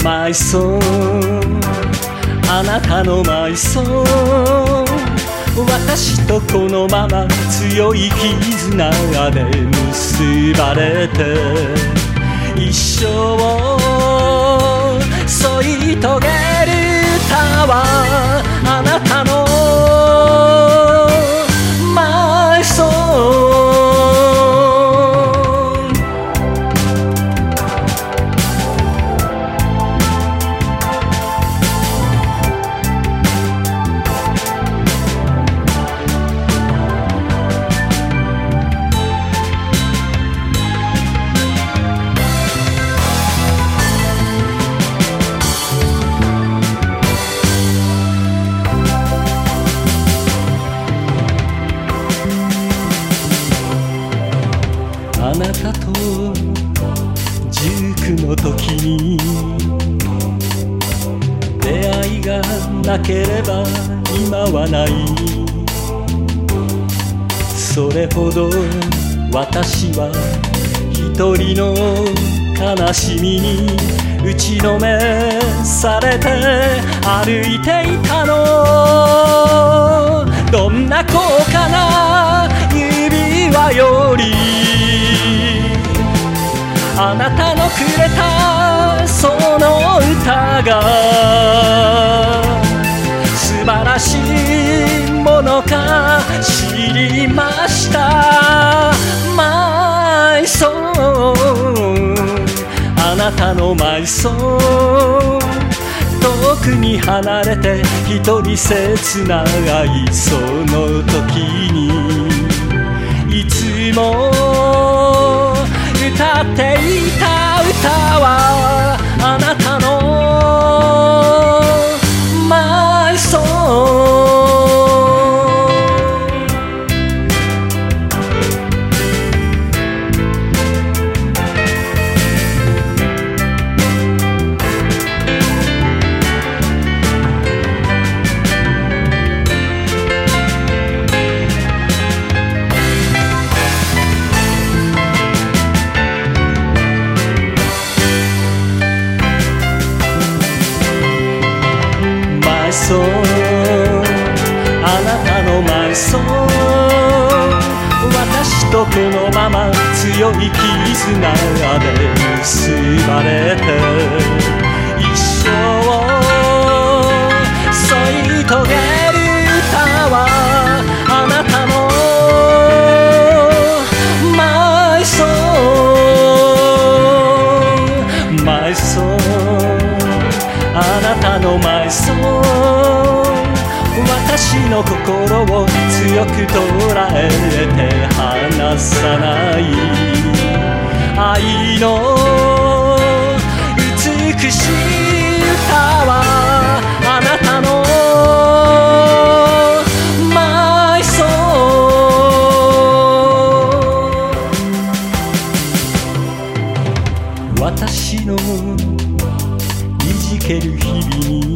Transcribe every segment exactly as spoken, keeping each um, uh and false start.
マイソーあなたのマイソー私とこのまま強い絆で結ばれて一生添い遂げる歌はあなたのマイソーあなたとじゅうくの時に出会いがなければ今はないそれほど私は一人の悲しみに打ちのめされて歩いていたのどんな高価な指輪よりあなたのくれたその歌が素晴らしいものか知りましたマイソーあなたのマイソー遠くに離れて一人切な愛その時にいつも歌っていた歌はあなたのマイソーソーあなたのマイソー私とこのまま強い絆で結ばれて一生添い遂げる歌はあなたのマイソーマイソーあなたのマイソー私の心を強く捉えて離さない愛の美しい歌はあなたのマイソー私のいじける日々に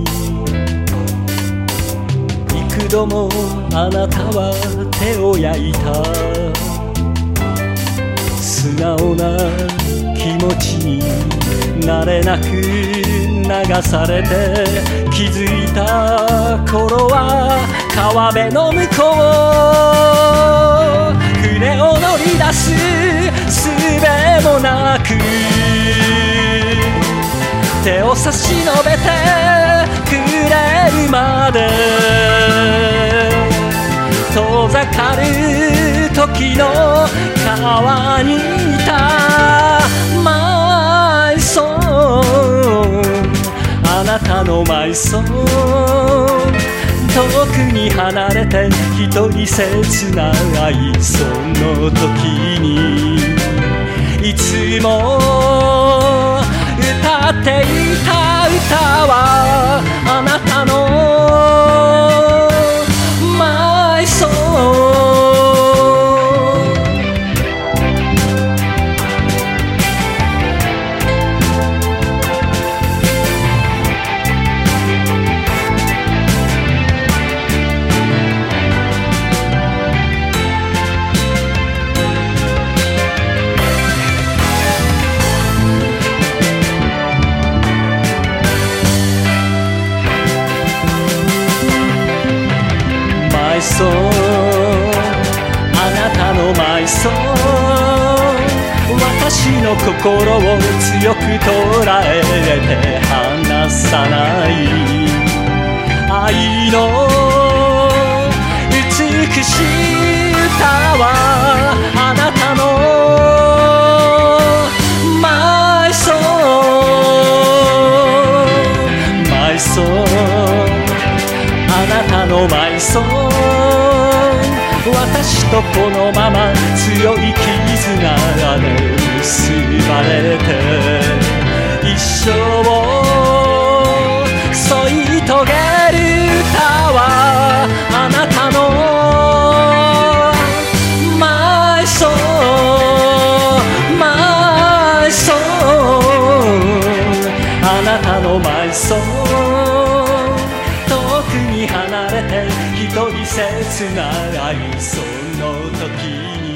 幾度もあなたは手を焼いた素直な気持ちになれなく流されて気づいた頃は川辺の向こう船を乗り出す術もなく手を差し伸べてくれるまで遠ざかる時の川にいたマイソーあなたのマイソー遠くに離れて一人切な愛その時にいつも歌っていた歌はあなたのマイソーソーあなたのマイソー私の心を強く捉えて離さない愛の美しい歌はあなたのマイソーマイソーあなたのマイソー私とこのまま強い絆で結ばれて一生を添い遂げる歌はあなたのマイソーマイソーあなたのマイソー遠くに離れて一人切ないその時に